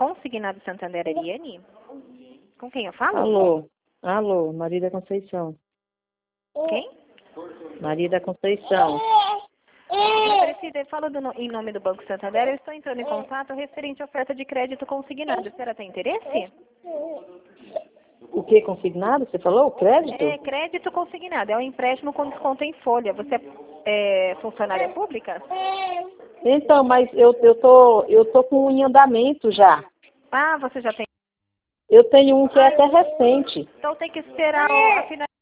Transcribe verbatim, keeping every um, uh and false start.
Consignado Santander, Ariane? Com quem eu falo? Alô, alô, Maria da Conceição. Quem? Maria da Conceição. Aparecida, eu falo do no- em nome do Banco Santander, eu estou entrando em contato referente à oferta de crédito consignado. A senhora tem interesse? O que consignado? Você falou? Crédito? É, crédito consignado, é um empréstimo com desconto em folha. Você é, é funcionária pública? Então, mas eu, eu, tô, eu tô com um em andamento já. Ah, você já tem. Eu tenho um que é até recente. Então tem que esperar a finalização.